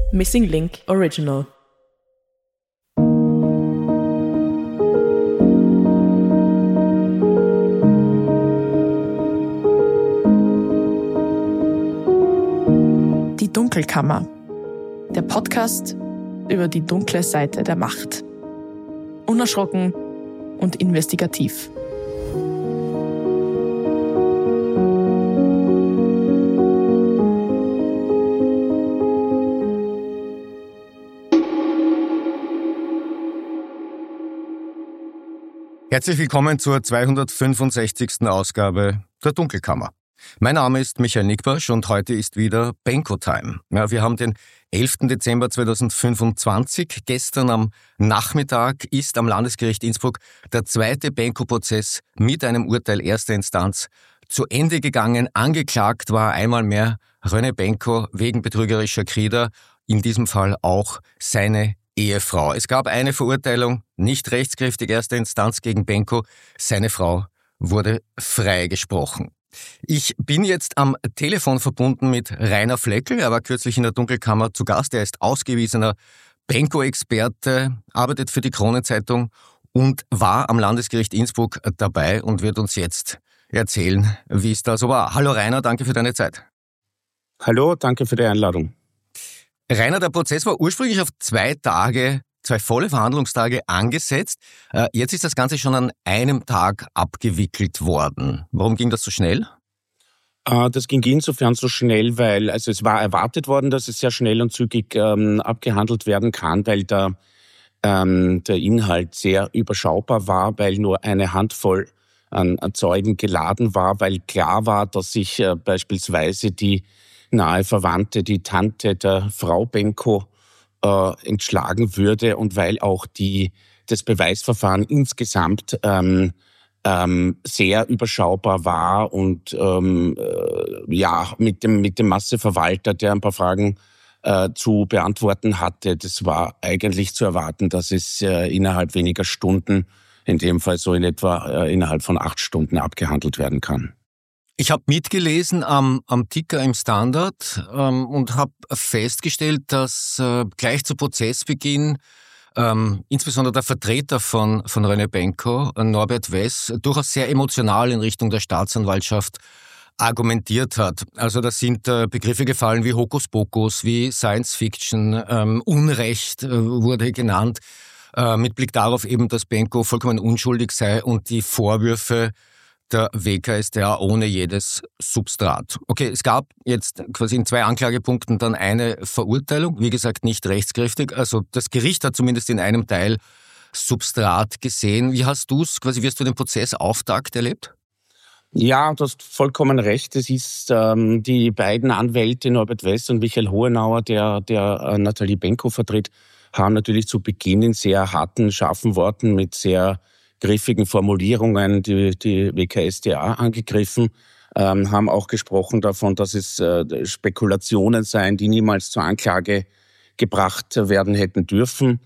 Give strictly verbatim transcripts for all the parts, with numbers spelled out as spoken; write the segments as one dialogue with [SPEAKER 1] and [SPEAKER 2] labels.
[SPEAKER 1] Missing Link Original. Die Dunkelkammer. Der Podcast über die dunkle Seite der Macht. Unerschrocken und investigativ.
[SPEAKER 2] Herzlich willkommen zur zweihundertfünfundsechzigsten Ausgabe der Dunkelkammer. Mein Name ist Michael Nickbasch und heute ist wieder Benko-Time. Ja, wir haben den elften Dezember zweitausendfünfundzwanzig. Gestern am Nachmittag ist am Landesgericht Innsbruck der zweite Benko-Prozess mit einem Urteil erster Instanz zu Ende gegangen. Angeklagt war einmal mehr René Benko wegen betrügerischer Krieder, in diesem Fall auch seine Ehefrau. Es gab eine Verurteilung, nicht rechtskräftig erster Instanz gegen Benko. Seine Frau wurde freigesprochen. Ich bin jetzt am Telefon verbunden mit Rainer Fleckl. Er war kürzlich in der Dunkelkammer zu Gast. Er ist ausgewiesener Benko-Experte, arbeitet für die Kronenzeitung und war am Landesgericht Innsbruck dabei und wird uns jetzt erzählen, wie es da so war. Hallo Rainer, danke für deine Zeit.
[SPEAKER 3] Hallo, danke für die Einladung.
[SPEAKER 2] Rainer, der Prozess war ursprünglich auf zwei Tage, zwei volle Verhandlungstage angesetzt. Jetzt ist das Ganze schon an einem Tag abgewickelt worden. Warum ging das so schnell?
[SPEAKER 3] Das ging insofern so schnell, weil also es war erwartet worden, dass es sehr schnell und zügig ähm, abgehandelt werden kann, weil der, ähm, der Inhalt sehr überschaubar war, weil nur eine Handvoll an, an Zeugen geladen war, weil klar war, dass sich äh, beispielsweise die nahe Verwandte, die Tante der Frau Benko, äh, entschlagen würde und weil auch die, das Beweisverfahren insgesamt ähm, ähm, sehr überschaubar war und ähm, äh, ja mit dem, mit dem Masseverwalter, der ein paar Fragen äh, zu beantworten hatte, das war eigentlich zu erwarten, dass es äh, innerhalb weniger Stunden, in dem Fall so in etwa äh, innerhalb von acht Stunden abgehandelt werden kann.
[SPEAKER 2] Ich habe mitgelesen am, am Ticker im Standard ähm, und habe festgestellt, dass äh, gleich zu Prozessbeginn ähm, insbesondere der Vertreter von, von René Benko, Norbert Wess, durchaus sehr emotional in Richtung der Staatsanwaltschaft argumentiert hat. Also da sind äh, Begriffe gefallen wie Hokuspokus, wie Science Fiction, ähm, Unrecht äh, wurde genannt, äh, mit Blick darauf eben, dass Benko vollkommen unschuldig sei und die Vorwürfe der W K S t A ohne jedes Substrat. Okay, es gab jetzt quasi in zwei Anklagepunkten dann eine Verurteilung, wie gesagt nicht rechtskräftig. Also das Gericht hat zumindest in einem Teil Substrat gesehen. Wie hast du es, quasi wie hast du den Prozessauftakt erlebt?
[SPEAKER 3] Ja, du hast vollkommen recht. Es ist ähm, die beiden Anwälte Norbert Wess und Michael Hohenauer, der, der äh, Nathalie Benko vertritt, haben natürlich zu Beginn in sehr harten, scharfen Worten mit sehr griffigen Formulierungen die, die W K S t A angegriffen, ähm, haben auch gesprochen davon, dass es äh, Spekulationen seien, die niemals zur Anklage gebracht werden hätten dürfen.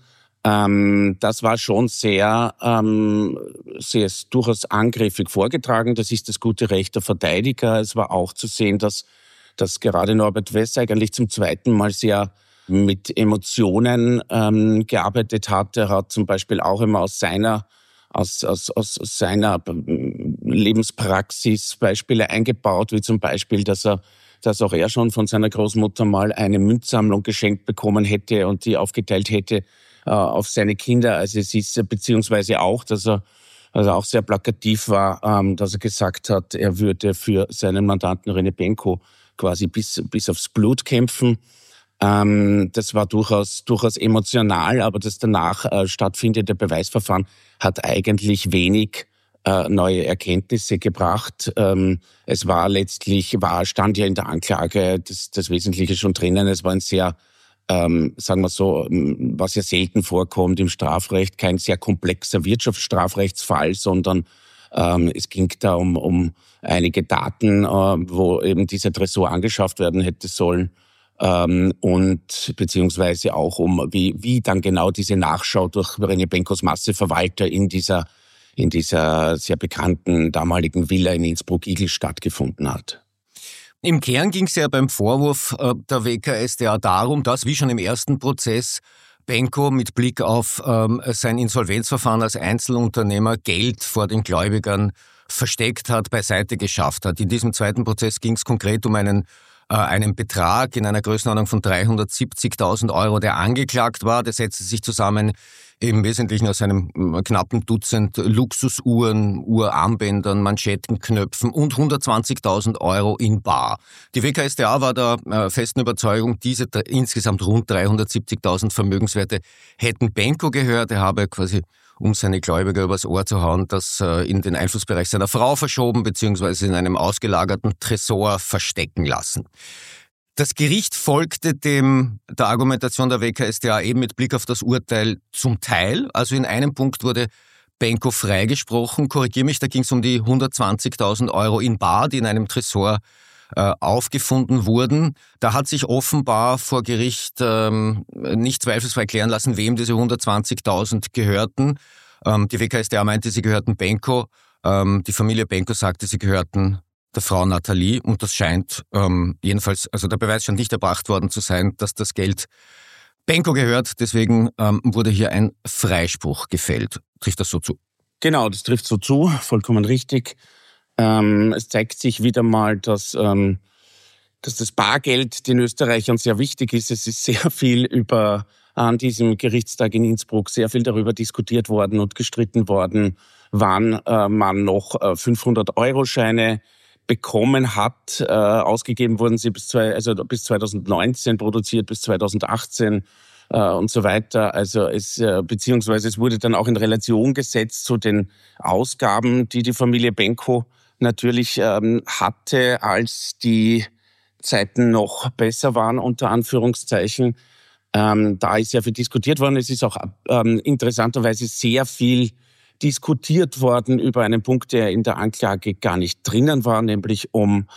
[SPEAKER 3] Ähm, das war schon sehr, ähm, sehr durchaus angriffig vorgetragen. Das ist das gute Recht der Verteidiger. Es war auch zu sehen, dass, dass gerade Norbert Wess eigentlich zum zweiten Mal sehr mit Emotionen ähm, gearbeitet hat. Er hat zum Beispiel auch immer aus seiner Aus, aus, aus seiner Lebenspraxis Beispiele eingebaut, wie zum Beispiel, dass er, dass auch er schon von seiner Großmutter mal eine Münzsammlung geschenkt bekommen hätte und die aufgeteilt hätte äh, auf seine Kinder. Also es ist beziehungsweise auch, dass er also auch sehr plakativ war, ähm, dass er gesagt hat, er würde für seinen Mandanten René Benko quasi bis bis aufs Blut kämpfen. Ähm, das war durchaus, durchaus emotional, aber das danach äh, stattfindende Beweisverfahren hat eigentlich wenig äh, neue Erkenntnisse gebracht. Ähm, es war letztlich, war, stand ja in der Anklage das, das Wesentliche schon drinnen. Es war ein sehr, ähm, sagen wir so, was ja selten vorkommt im Strafrecht, kein sehr komplexer Wirtschaftsstrafrechtsfall, sondern ähm, es ging da um, um einige Daten, äh, wo eben dieser Tresor angeschafft werden hätte sollen. Ähm, und beziehungsweise auch um, wie, wie dann genau diese Nachschau durch René Benkos Masseverwalter in dieser, in dieser sehr bekannten damaligen Villa in Innsbruck-Igl stattgefunden hat.
[SPEAKER 2] Im Kern ging es ja beim Vorwurf äh, der W K S t A darum, dass, wie schon im ersten Prozess, Benko mit Blick auf ähm, sein Insolvenzverfahren als Einzelunternehmer Geld vor den Gläubigern versteckt hat, beiseite geschafft hat. In diesem zweiten Prozess ging es konkret um einen, äh, einen Betrag in einer Größenordnung von dreihundertsiebzigtausend Euro, der angeklagt war. Der setzte sich zusammen im Wesentlichen aus einem knappen Dutzend Luxusuhren, Uhrarmbändern, Manschettenknöpfen und hundertzwanzigtausend Euro in bar. Die W K S t A war der äh, festen Überzeugung, diese d- insgesamt rund dreihundertsiebzigtausend Vermögenswerte hätten Benko gehört. Er habe quasi, um seine Gläubiger übers Ohr zu hauen, das äh, in den Einflussbereich seiner Frau verschoben bzw. in einem ausgelagerten Tresor verstecken lassen. Das Gericht folgte dem der Argumentation der W K S t A eben mit Blick auf das Urteil zum Teil. Also in einem Punkt wurde Benko freigesprochen. Korrigiere mich, da ging es um die hundertzwanzigtausend Euro in bar, die in einem Tresor äh, aufgefunden wurden. Da hat sich offenbar vor Gericht ähm, nicht zweifelsfrei klären lassen, wem diese hundertzwanzigtausend gehörten. Ähm, die W K S t A meinte, sie gehörten Benko. Ähm, die Familie Benko sagte, sie gehörten der Frau Nathalie, und das scheint ähm, jedenfalls, also der Beweis scheint nicht erbracht worden zu sein, dass das Geld Benko gehört. Deswegen ähm, wurde hier ein Freispruch gefällt. Trifft das so zu?
[SPEAKER 3] Genau, das trifft so zu, vollkommen richtig. Ähm, es zeigt sich wieder mal, dass, ähm, dass das Bargeld den Österreichern sehr wichtig ist. Es ist sehr viel über an diesem Gerichtstag in Innsbruck sehr viel darüber diskutiert worden und gestritten worden, wann äh, man noch äh, fünfhundert-Euro-Scheine bekommen hat. Äh, ausgegeben wurden sie bis, zwei, also bis zweitausendneunzehn, produziert bis zweitausendachtzehn äh, und so weiter. Also es, äh, beziehungsweise es wurde dann auch in Relation gesetzt zu den Ausgaben, die die Familie Benko natürlich ähm, hatte, als die Zeiten noch besser waren, unter Anführungszeichen. Ähm, da ist sehr viel diskutiert worden. Es ist auch ähm, interessanterweise sehr viel diskutiert worden über einen Punkt, der in der Anklage gar nicht drinnen war, nämlich um,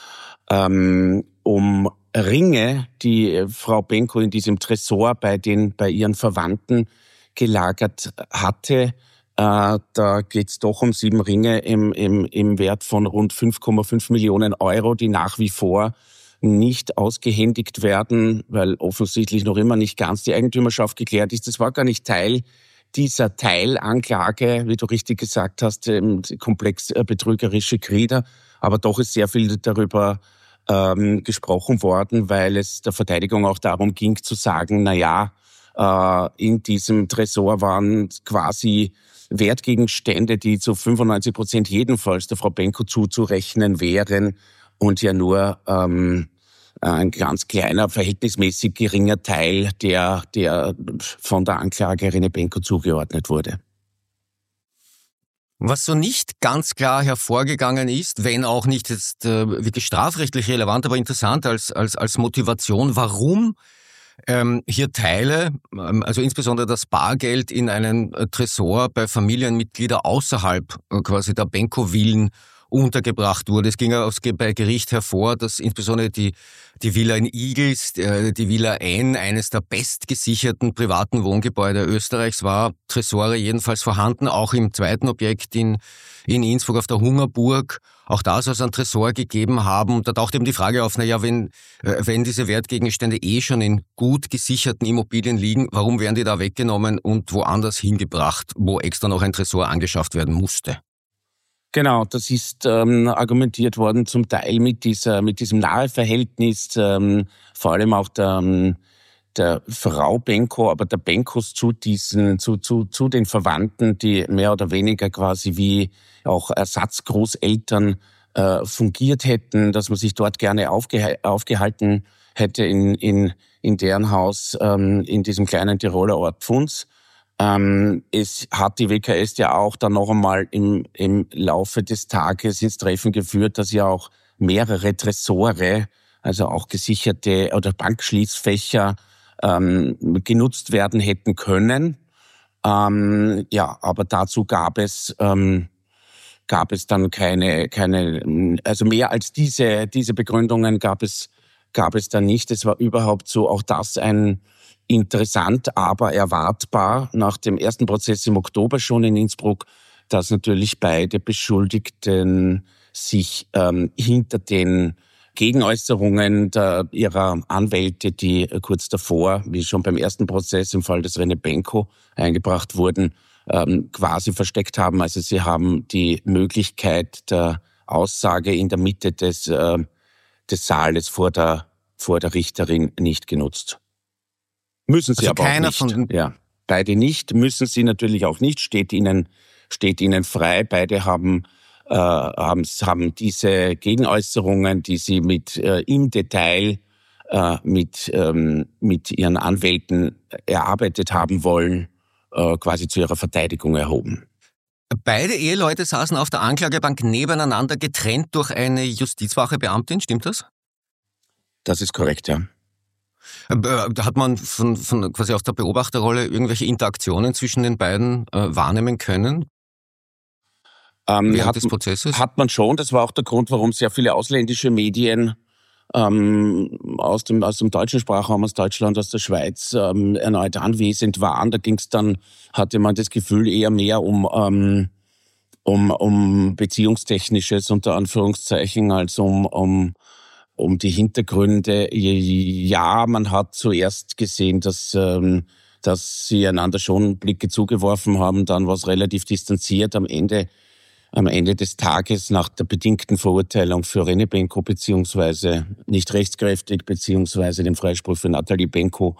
[SPEAKER 3] ähm, um Ringe, die Frau Benko in diesem Tresor bei den, bei ihren Verwandten gelagert hatte. Äh, da geht es doch um sieben Ringe im, im, im Wert von rund fünf Komma fünf Millionen Euro, die nach wie vor nicht ausgehändigt werden, weil offensichtlich noch immer nicht ganz die Eigentümerschaft geklärt ist. Das war gar nicht Teil dieser Teilanklage, wie du richtig gesagt hast, komplex betrügerische Glieder. Aber doch ist sehr viel darüber ähm, gesprochen worden, weil es der Verteidigung auch darum ging zu sagen, na ja, äh, in diesem Tresor waren quasi Wertgegenstände, die zu fünfundneunzig Prozent jedenfalls der Frau Benko zuzurechnen wären und ja nur ähm, ein ganz kleiner, verhältnismäßig geringer Teil, der, der von der Anklage Rene Benko zugeordnet wurde.
[SPEAKER 2] Was so nicht ganz klar hervorgegangen ist, wenn auch nicht jetzt äh, wirklich strafrechtlich relevant, aber interessant als, als, als Motivation, warum ähm, hier Teile, ähm, also insbesondere das Bargeld in einen äh, Tresor bei Familienmitgliedern außerhalb äh, quasi der Benko-Villen untergebracht wurde. Es ging ja bei Gericht hervor, dass insbesondere die, die Villa in Igls, die Villa N, eines der bestgesicherten privaten Wohngebäude Österreichs war, Tresore jedenfalls vorhanden, auch im zweiten Objekt in, in Innsbruck auf der Hungerburg. Auch da soll es einen Tresor gegeben haben. Und da taucht eben die Frage auf, na ja, wenn, wenn diese Wertgegenstände eh schon in gut gesicherten Immobilien liegen, warum werden die da weggenommen und woanders hingebracht, wo extra noch ein Tresor angeschafft werden musste?
[SPEAKER 3] Genau, das ist ähm, argumentiert worden zum Teil mit dieser, mit diesem Naheverhältnis, ähm, vor allem auch der, der Frau Benko, aber der Benkos zu diesen, zu, zu, zu den Verwandten, die mehr oder weniger quasi wie auch Ersatzgroßeltern äh, fungiert hätten, dass man sich dort gerne aufgeha- aufgehalten hätte in, in, in deren Haus, ähm, in diesem kleinen Tiroler Ort Pfunds. Ähm, es hat die W K S ja auch dann noch einmal im, im Laufe des Tages ins Treffen geführt, dass ja auch mehrere Tresore, also auch gesicherte oder Bankschließfächer ähm, genutzt werden hätten können. Ähm, ja, aber dazu gab es ähm, gab es dann keine keine, also mehr als diese diese Begründungen gab es gab es dann nicht. Es war überhaupt so auch das ein interessant, aber erwartbar nach dem ersten Prozess im Oktober schon in Innsbruck, dass natürlich beide Beschuldigten sich ähm, hinter den Gegenäußerungen der, ihrer Anwälte, die kurz davor, wie schon beim ersten Prozess im Fall des Renebenko eingebracht wurden, ähm, quasi versteckt haben. Also sie haben die Möglichkeit der Aussage in der Mitte des, äh, des Saales vor der, vor der Richterin nicht genutzt. Müssen sie
[SPEAKER 2] also
[SPEAKER 3] aber
[SPEAKER 2] keiner
[SPEAKER 3] auch nicht.
[SPEAKER 2] Von
[SPEAKER 3] Ja, beide nicht, müssen sie natürlich auch nicht, steht ihnen, steht ihnen frei. Beide haben äh, haben, haben diese Gegenäußerungen, die sie mit äh, im Detail äh, mit ähm, mit ihren Anwälten erarbeitet haben wollen, äh, quasi zu ihrer Verteidigung erhoben.
[SPEAKER 2] Beide Eheleute saßen auf der Anklagebank nebeneinander, getrennt durch eine Justizwachebeamtin, stimmt das?
[SPEAKER 3] Das ist korrekt, ja.
[SPEAKER 2] Da hat man von, von quasi aus der Beobachterrolle irgendwelche Interaktionen zwischen den beiden äh, wahrnehmen können?
[SPEAKER 3] Ähm,
[SPEAKER 2] während
[SPEAKER 3] hat,
[SPEAKER 2] des Prozesses?
[SPEAKER 3] Hat man schon. Das war auch der Grund, warum sehr viele ausländische Medien ähm, aus dem aus dem deutschen Sprachraum, aus Deutschland, aus der Schweiz ähm, erneut anwesend waren. Da ging es dann, hatte man das Gefühl, eher mehr um ähm, um um beziehungstechnisches unter Anführungszeichen als um um um die Hintergründe. Ja, man hat zuerst gesehen, dass ähm, dass sie einander schon Blicke zugeworfen haben. Dann war es relativ distanziert. Am Ende Am Ende des Tages nach der bedingten Verurteilung für René Benko beziehungsweise nicht rechtskräftig beziehungsweise dem Freispruch für Nathalie Benko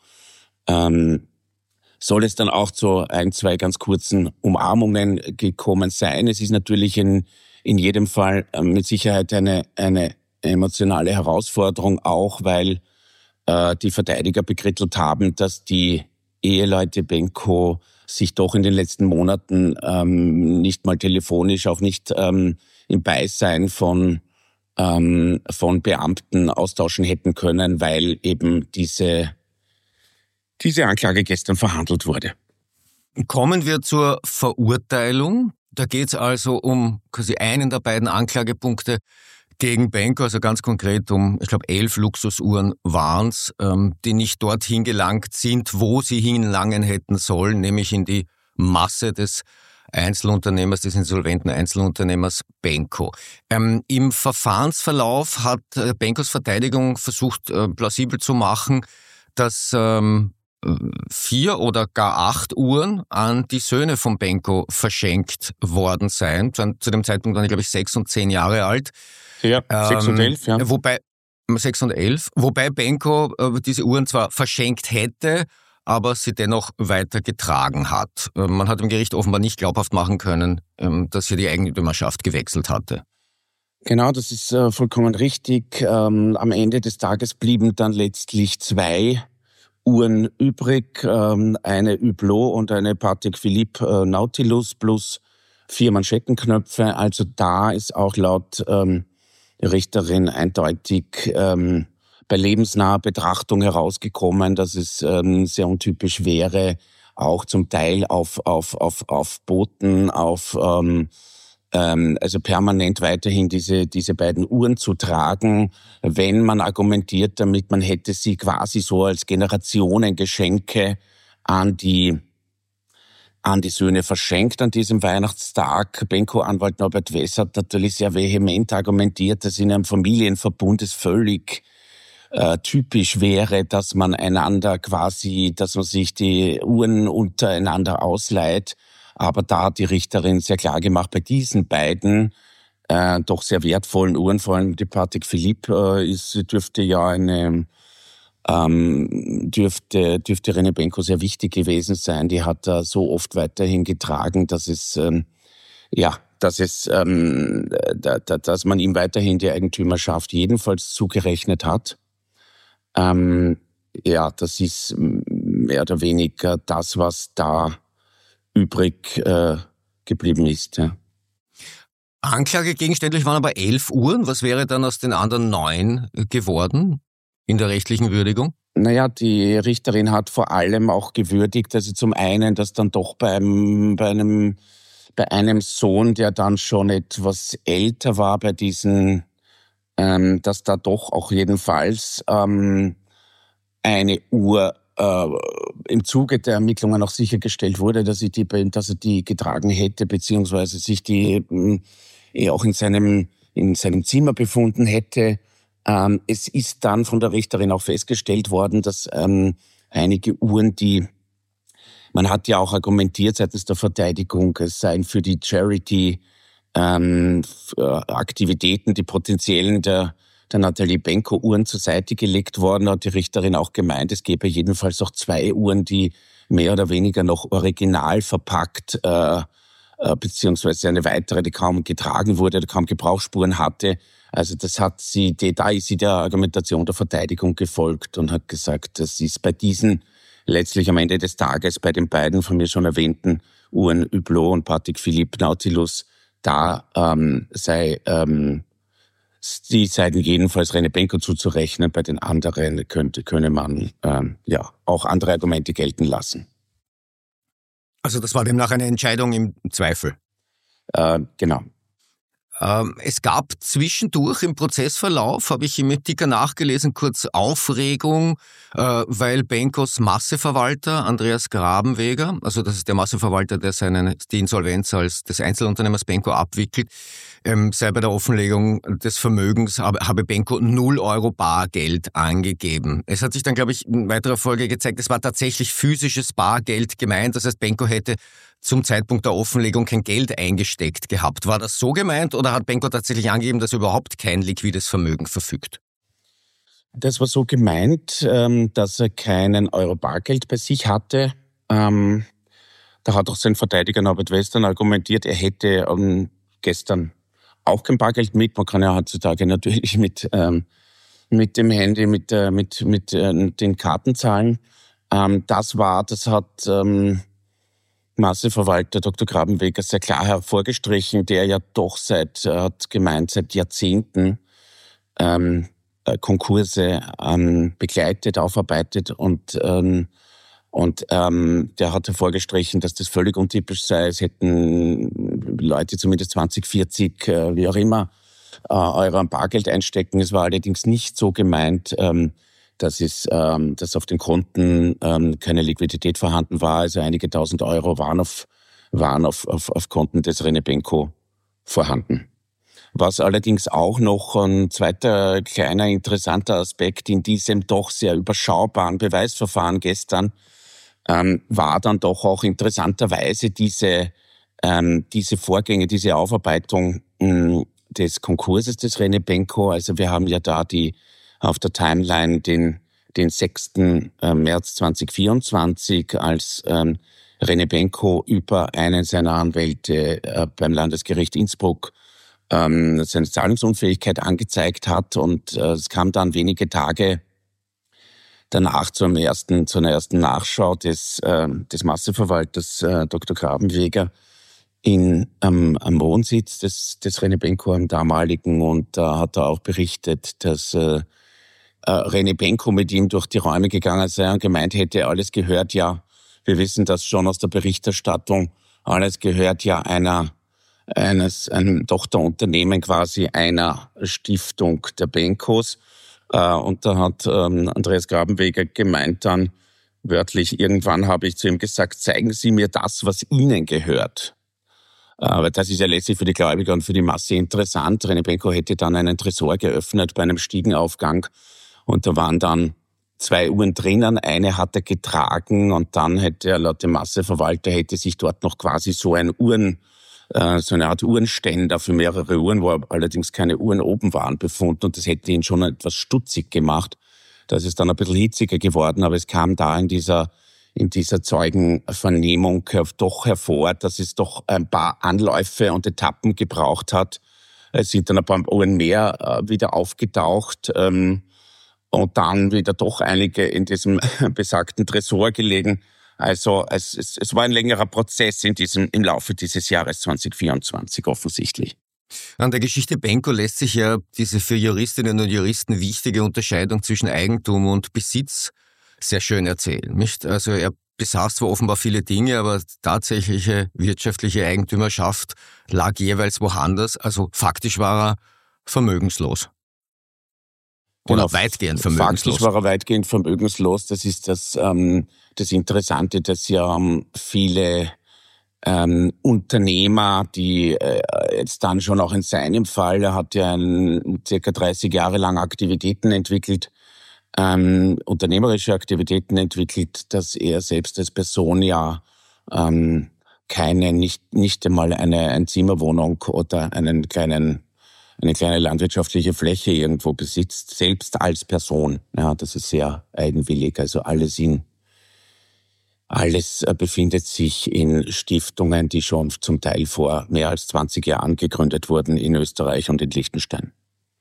[SPEAKER 3] ähm, soll es dann auch zu ein, zwei ganz kurzen Umarmungen gekommen sein. Es ist natürlich in, in jedem Fall äh, mit Sicherheit eine, eine emotionale Herausforderung, auch weil äh, die Verteidiger bekrittelt haben, dass die Eheleute Benko sich doch in den letzten Monaten ähm, nicht mal telefonisch, auch nicht ähm, im Beisein von, ähm, von Beamten austauschen hätten können, weil eben diese, diese Anklage gestern verhandelt wurde.
[SPEAKER 2] Kommen wir zur Verurteilung. Da geht es also um quasi einen der beiden Anklagepunkte gegen Benko, also ganz konkret um, ich glaube, elf Luxusuhren waren es, ähm, die nicht dorthin gelangt sind, wo sie hinlangen hätten sollen, nämlich in die Masse des Einzelunternehmers, des insolventen Einzelunternehmers Benko. Ähm, Im Verfahrensverlauf hat äh, Benkos Verteidigung versucht, äh, plausibel zu machen, dass ähm, vier oder gar acht Uhren an die Söhne von Benko verschenkt worden seien. Zu dem Zeitpunkt waren die, glaube ich, sechs und zehn Jahre alt.
[SPEAKER 3] Ja, sechs und elf, ja.
[SPEAKER 2] Wobei, sechs und elf, wobei Benko äh, diese Uhren zwar verschenkt hätte, aber sie dennoch weiter getragen hat. Äh, man hat dem Gericht offenbar nicht glaubhaft machen können, ähm, dass hier die Eigentümerschaft gewechselt hatte.
[SPEAKER 3] Genau, das ist äh, vollkommen richtig. Ähm, am Ende des Tages blieben dann letztlich zwei Uhren übrig, ähm, eine Hublot und eine Patek Philippe äh, Nautilus plus vier Manschettenknöpfe. Also da ist auch laut ähm, Richterin eindeutig ähm, bei lebensnaher Betrachtung herausgekommen, dass es ähm, sehr untypisch wäre, auch zum Teil auf auf auf auf Booten, auf ähm, ähm, also permanent weiterhin diese diese beiden Uhren zu tragen, wenn man argumentiert damit, man hätte sie quasi so als Generationengeschenke an die an die Söhne verschenkt an diesem Weihnachtstag. Benko-Anwalt Norbert Wess hat natürlich sehr vehement argumentiert, dass in einem Familienverbund es völlig äh, typisch wäre, dass man einander quasi, dass man sich die Uhren untereinander ausleiht. Aber da hat die Richterin sehr klar gemacht, bei diesen beiden äh, doch sehr wertvollen Uhren, vor allem die Patek Philippe, äh, ist, dürfte ja eine Ähm, dürfte, dürfte René Benko sehr wichtig gewesen sein. Die hat er so oft weiterhin getragen, dass es, ähm, ja, dass es, ähm, da, da, dass man ihm weiterhin die Eigentümerschaft jedenfalls zugerechnet hat. Ähm, ja, das ist mehr oder weniger das, was da übrig äh, geblieben ist. Ja.
[SPEAKER 2] Anklagegegenständlich waren aber elf Uhren. Was wäre dann aus den anderen neun geworden in der rechtlichen Würdigung?
[SPEAKER 3] Naja, die Richterin hat vor allem auch gewürdigt, also zum einen, dass dann doch beim, bei einem, bei einem Sohn, der dann schon etwas älter war, bei diesen, ähm, dass da doch auch jedenfalls ähm, eine Uhr äh, im Zuge der Ermittlungen auch sichergestellt wurde, dass, ich die, dass er die getragen hätte, beziehungsweise sich die äh, auch in seinem, in seinem Zimmer befunden hätte. Ähm, es ist dann von der Richterin auch festgestellt worden, dass ähm, einige Uhren, die, man hat ja auch argumentiert seitens der Verteidigung, es seien für die Charity ähm, Aktivitäten, die potenziellen der, der Nathalie Benko Uhren zur Seite gelegt worden, hat die Richterin auch gemeint, es gäbe jedenfalls auch zwei Uhren, die mehr oder weniger noch original verpackt, äh, äh, beziehungsweise eine weitere, die kaum getragen wurde, die kaum Gebrauchsspuren hatte. Also das hat sie, die, da ist sie der Argumentation der Verteidigung gefolgt und hat gesagt, das ist bei diesen letztlich am Ende des Tages bei den beiden von mir schon erwähnten Uhren Hublot und Patek Philippe Nautilus, da ähm, sei ähm, die seien jedenfalls René Benko zuzurechnen, bei den anderen könnte könne man ähm, ja auch andere Argumente gelten lassen.
[SPEAKER 2] Also das war demnach eine Entscheidung im Zweifel.
[SPEAKER 3] Äh, genau.
[SPEAKER 2] Es gab zwischendurch im Prozessverlauf, habe ich im Ticker nachgelesen, kurz Aufregung, weil Benkos Masseverwalter Andreas Grabenweger, also das ist der Masseverwalter, der seine, die Insolvenz als des Einzelunternehmers Benko abwickelt, sei bei der Offenlegung des Vermögens, habe Benko null Euro Bargeld angegeben. Es hat sich dann, glaube ich, in weiterer Folge gezeigt, es war tatsächlich physisches Bargeld gemeint, das heißt, Benko hätte zum Zeitpunkt der Offenlegung kein Geld eingesteckt gehabt. War das so gemeint oder hat Benko tatsächlich angegeben, dass er überhaupt kein liquides Vermögen verfügt?
[SPEAKER 3] Das war so gemeint, dass er keinen Euro Bargeld bei sich hatte. Da hat auch sein Verteidiger Norbert Western argumentiert, er hätte gestern auch kein Bargeld mit. Man kann ja heutzutage natürlich mit, mit dem Handy, mit, mit, mit den Karten zahlen. Das war, das hat Masseverwalter Doktor Grabenweger sehr klar hervorgestrichen, der ja doch seit, er hat gemeint, seit Jahrzehnten ähm, Konkurse ähm, begleitet, aufarbeitet und, ähm, und ähm, der hat hervorgestrichen, dass das völlig untypisch sei. Es hätten Leute zumindest zwanzig, vierzig, äh, wie auch immer, äh, Euro an Bargeld einstecken. Es war allerdings nicht so gemeint, ähm, dass es, ähm, dass auf den Konten ähm, keine Liquidität vorhanden war. Also einige tausend Euro waren auf, waren auf, auf, auf Konten des René Benko vorhanden. Was allerdings auch noch ein zweiter kleiner interessanter Aspekt in diesem doch sehr überschaubaren Beweisverfahren gestern ähm, war dann doch auch interessanterweise diese, ähm, diese Vorgänge, diese Aufarbeitung mh, des Konkurses des René Benko. Also wir haben ja da die auf der Timeline den, den sechsten März zweitausendvierundzwanzig, als ähm, René Benko über einen seiner Anwälte äh, beim Landesgericht Innsbruck ähm, seine Zahlungsunfähigkeit angezeigt hat. Und äh, es kam dann wenige Tage danach zum ersten, zu einer ersten Nachschau des, äh, des Masseverwalters äh, Doktor Grabenweger in, ähm, am Wohnsitz des, des René Benko, am damaligen. Und da hat er auch berichtet, dass äh, René Benko mit ihm durch die Räume gegangen sei und gemeint hätte, alles gehört ja, wir wissen das schon aus der Berichterstattung, alles gehört ja einer, eines, einem Tochterunternehmen quasi einer Stiftung der Benkos. Und da hat ähm, Andreas Grabenweger gemeint dann wörtlich, irgendwann habe ich zu ihm gesagt, zeigen Sie mir das, was Ihnen gehört. Aber das ist ja letztlich für die Gläubiger und für die Masse interessant. René Benko hätte dann einen Tresor geöffnet bei einem Stiegenaufgang. Und da waren dann zwei Uhren drinnen, eine hat er getragen und dann hätte er laut dem Masseverwalter hätte sich dort noch quasi so ein Uhren, äh, so eine Art Uhrenständer für mehrere Uhren, wo allerdings keine Uhren oben waren, befunden und das hätte ihn schon etwas stutzig gemacht. Das ist dann ein bisschen hitziger geworden, aber es kam da in dieser, in dieser Zeugenvernehmung doch hervor, dass es doch ein paar Anläufe und Etappen gebraucht hat. Es sind dann ein paar Uhren mehr äh, wieder aufgetaucht, ähm, und dann wieder doch einige in diesem besagten Tresor gelegen. Also es, es, es war ein längerer Prozess in diesem, im Laufe dieses Jahres zweitausendvierundzwanzig offensichtlich.
[SPEAKER 2] An der Geschichte Benko lässt sich ja diese für Juristinnen und Juristen wichtige Unterscheidung zwischen Eigentum und Besitz sehr schön erzählen, nicht? Also er besaß zwar offenbar viele Dinge, aber tatsächliche wirtschaftliche Eigentümerschaft lag jeweils woanders. Also faktisch war er vermögenslos. Oder genau, weitgehend vermögenslos.
[SPEAKER 3] Faktisch war er weitgehend vermögenslos. Das ist das, ähm, das Interessante, dass ja ähm, viele ähm, Unternehmer, die äh, jetzt dann schon auch in seinem Fall, er hat ja ein, circa dreißig Jahre lang Aktivitäten entwickelt, ähm, unternehmerische Aktivitäten entwickelt, dass er selbst als Person ja ähm, keine, nicht, nicht einmal eine, eine Zimmerwohnung oder einen kleinen, eine kleine landwirtschaftliche Fläche irgendwo besitzt, selbst als Person. Ja, das ist sehr eigenwillig. Also alles in, alles befindet sich in Stiftungen, die schon zum Teil vor mehr als zwanzig Jahren gegründet wurden in Österreich und in Liechtenstein.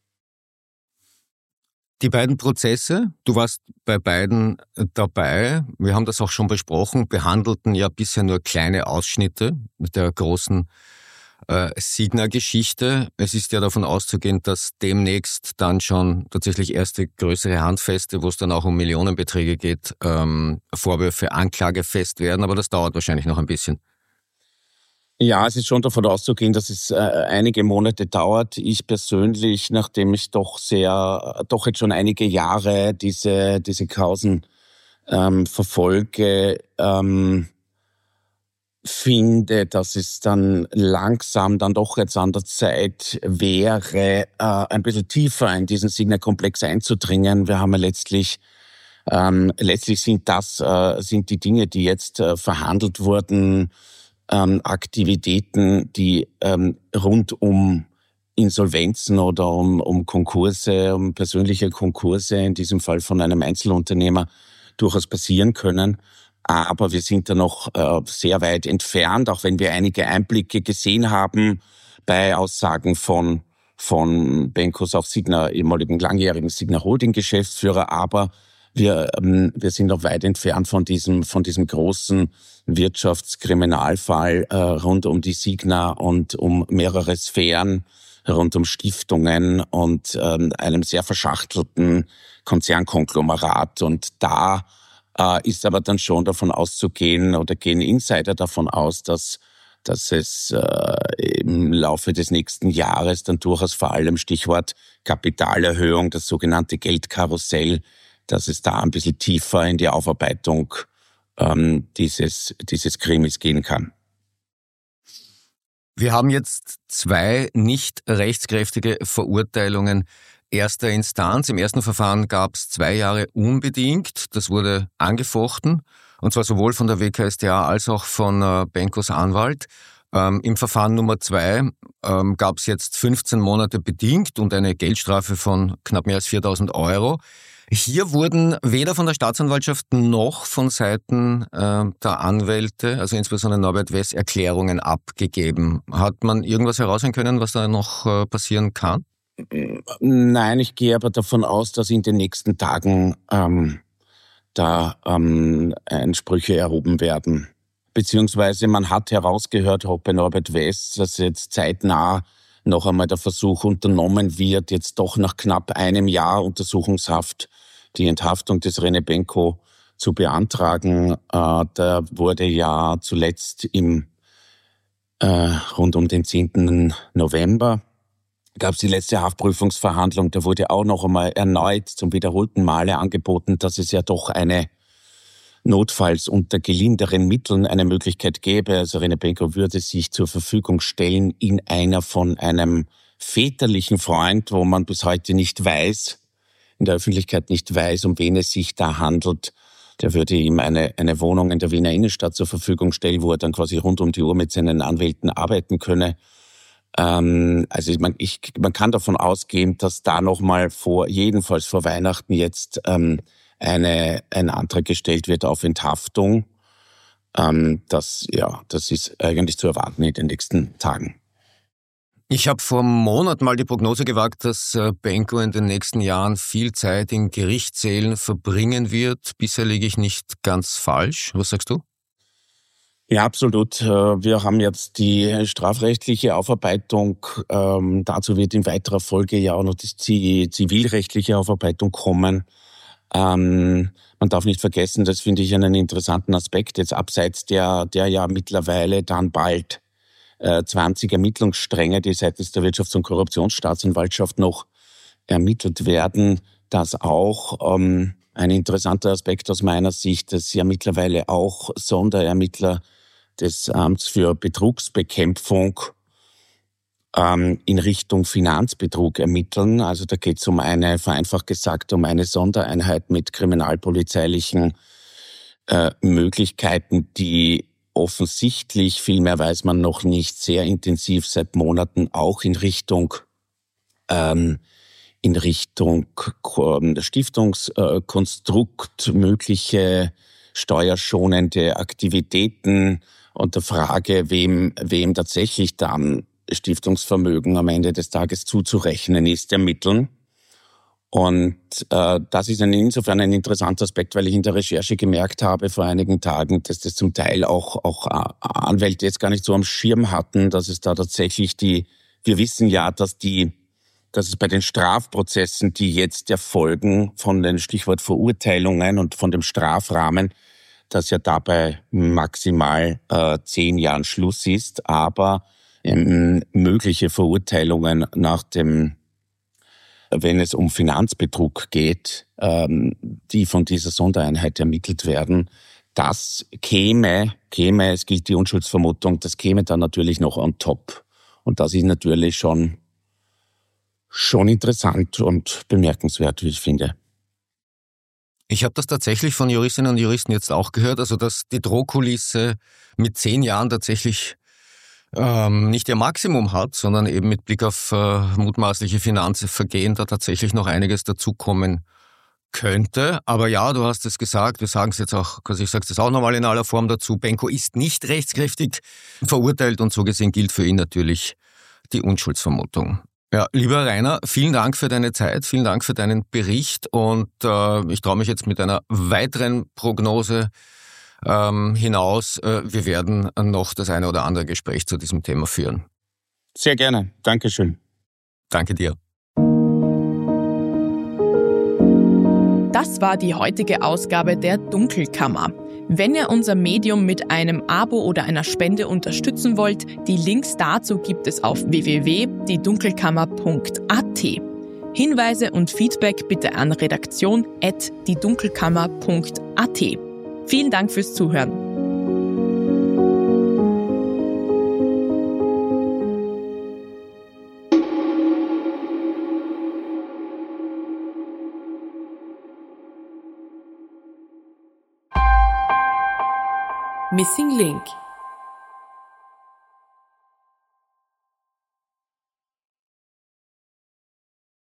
[SPEAKER 2] Die beiden Prozesse, du warst bei beiden dabei, wir haben das auch schon besprochen, behandelten ja bisher nur kleine Ausschnitte mit der großen äh, Signa-Geschichte. Es ist ja davon auszugehen, dass demnächst dann schon tatsächlich erste größere Handfeste, wo es dann auch um Millionenbeträge geht, ähm, Vorwürfe anklagefest werden, aber das dauert wahrscheinlich noch ein bisschen.
[SPEAKER 3] Ja, es ist schon davon auszugehen, dass es äh, einige Monate dauert. Ich persönlich, nachdem ich doch sehr, doch jetzt schon einige Jahre diese diese Kausen ähm, verfolge, ähm, finde, dass es dann langsam dann doch jetzt an der Zeit wäre, äh, ein bisschen tiefer in diesen Signa-Komplex einzudringen. Wir haben ja letztlich ähm, letztlich sind das äh, sind die Dinge, die jetzt äh, verhandelt wurden, Ähm, Aktivitäten, die ähm, rund um Insolvenzen oder um, um Konkurse, um persönliche Konkurse, in diesem Fall von einem Einzelunternehmer, durchaus passieren können. Aber wir sind da noch äh, sehr weit entfernt, auch wenn wir einige Einblicke gesehen haben bei Aussagen von, von Benkos, auch Signa, ehemaligen langjährigen Signa Holding Geschäftsführer. Aber wir, ähm, wir sind noch weit entfernt von diesem, von diesem großen Wirtschaftskriminalfall äh, rund um die Signa und um mehrere Sphären, rund um Stiftungen und ähm, einem sehr verschachtelten Konzernkonglomerat. Und da äh, ist aber dann schon davon auszugehen, oder gehen Insider davon aus, dass, dass es äh, im Laufe des nächsten Jahres dann durchaus vor allem Stichwort Kapitalerhöhung, das sogenannte Geldkarussell, dass es da ein bisschen tiefer in die Aufarbeitung ähm, dieses, dieses Krimis gehen kann.
[SPEAKER 2] Wir haben jetzt zwei nicht rechtskräftige Verurteilungen erster Instanz. Im ersten Verfahren gab es zwei Jahre unbedingt. Das wurde angefochten, und zwar sowohl von der W K S t A als auch von äh, Benkos Anwalt. Ähm, Im Verfahren Nummer zwei ähm, gab es jetzt fünfzehn Monate bedingt und eine Geldstrafe von knapp mehr als viertausend Euro. Hier wurden weder von der Staatsanwaltschaft noch von Seiten äh, der Anwälte, also insbesondere Norbert Wess, Erklärungen abgegeben. Hat man irgendwas herausfinden können, was da noch äh, passieren kann?
[SPEAKER 3] Nein, ich gehe aber davon aus, dass in den nächsten Tagen ähm, da ähm, Einsprüche erhoben werden. Beziehungsweise man hat herausgehört, auch bei Norbert Wess, dass jetzt zeitnah noch einmal der Versuch unternommen wird, jetzt doch nach knapp einem Jahr Untersuchungshaft die Enthaftung des René Benko zu beantragen. Äh, da wurde ja zuletzt im äh, rund um den zehnten November gab es die letzte Haftprüfungsverhandlung. Da wurde auch noch einmal erneut zum wiederholten Male angeboten, dass es ja doch eine notfalls unter gelinderen Mitteln eine Möglichkeit gäbe. Also René Benko würde sich zur Verfügung stellen in einer von einem väterlichen Freund, wo man bis heute nicht weiß, in der Öffentlichkeit nicht weiß, um wen es sich da handelt. Der würde ihm eine, eine Wohnung in der Wiener Innenstadt zur Verfügung stellen, wo er dann quasi rund um die Uhr mit seinen Anwälten arbeiten könne. Ähm, also ich, man, ich, man kann davon ausgehen, dass da nochmal vor, jedenfalls vor Weihnachten jetzt ähm, eine, ein Antrag gestellt wird auf Enthaftung. Ähm, das, ja, das ist eigentlich zu erwarten in den nächsten Tagen.
[SPEAKER 2] Ich habe vor einem Monat mal die Prognose gewagt, dass Benko in den nächsten Jahren viel Zeit in Gerichtssälen verbringen wird. Bisher liege ich nicht ganz falsch. Was sagst du?
[SPEAKER 3] Ja, absolut. Wir haben jetzt die strafrechtliche Aufarbeitung. Ähm, dazu wird in weiterer Folge ja auch noch die zivilrechtliche Aufarbeitung kommen. Ähm, man darf nicht vergessen, das finde ich einen interessanten Aspekt, jetzt abseits der, der ja mittlerweile dann bald äh, zwanzig Ermittlungsstränge, die seitens der Wirtschafts- und Korruptionsstaatsanwaltschaft noch ermittelt werden, dass auch ähm, ein interessanter Aspekt aus meiner Sicht, dass ja mittlerweile auch Sonderermittler des Amts für Betrugsbekämpfung ähm, in Richtung Finanzbetrug ermitteln. Also da geht es um eine, vereinfacht gesagt, um eine Sondereinheit mit kriminalpolizeilichen äh, Möglichkeiten, die offensichtlich, viel mehr weiß man noch nicht, sehr intensiv seit Monaten auch in Richtung ähm, in Richtung Stiftungskonstrukt, mögliche steuerschonende Aktivitäten und der Frage, wem, wem tatsächlich dann Stiftungsvermögen am Ende des Tages zuzurechnen ist, ermitteln. Und äh, das ist ein, insofern ein interessanter Aspekt, weil ich in der Recherche gemerkt habe vor einigen Tagen, dass das zum Teil auch, auch Anwälte jetzt gar nicht so am Schirm hatten, dass es da tatsächlich die, wir wissen ja, dass die dass es bei den Strafprozessen, die jetzt erfolgen, von den Stichwort Verurteilungen und von dem Strafrahmen, dass ja dabei maximal äh, zehn Jahren Schluss ist, aber ähm, mögliche Verurteilungen nach dem, wenn es um Finanzbetrug geht, ähm, die von dieser Sondereinheit ermittelt werden, das käme, käme, es gilt die Unschuldsvermutung, das käme dann natürlich noch on top. Und das ist natürlich schon Schon interessant und bemerkenswert, wie ich finde.
[SPEAKER 2] Ich habe das tatsächlich von Juristinnen und Juristen jetzt auch gehört, also dass die Drohkulisse mit zehn Jahren tatsächlich ähm, nicht ihr Maximum hat, sondern eben mit Blick auf äh, mutmaßliche Finanzvergehen da tatsächlich noch einiges dazukommen könnte. Aber ja, du hast es gesagt, wir sagen es jetzt auch, also ich sage es auch nochmal in aller Form dazu, Benko ist nicht rechtskräftig verurteilt und so gesehen gilt für ihn natürlich die Unschuldsvermutung. Ja, lieber Rainer, vielen Dank für deine Zeit, vielen Dank für deinen Bericht und äh, ich traue mich jetzt mit einer weiteren Prognose ähm, hinaus. Äh, wir werden noch das eine oder andere Gespräch zu diesem Thema führen.
[SPEAKER 3] Sehr gerne. Dankeschön.
[SPEAKER 2] Danke dir.
[SPEAKER 1] Das war die heutige Ausgabe der Dunkelkammer. Wenn ihr unser Medium mit einem Abo oder einer Spende unterstützen wollt, die Links dazu gibt es auf w w w punkt die dunkelkammer punkt a t. Hinweise und Feedback bitte an redaktion at die dunkelkammer punkt a t. Vielen Dank fürs Zuhören.
[SPEAKER 4] Missing Link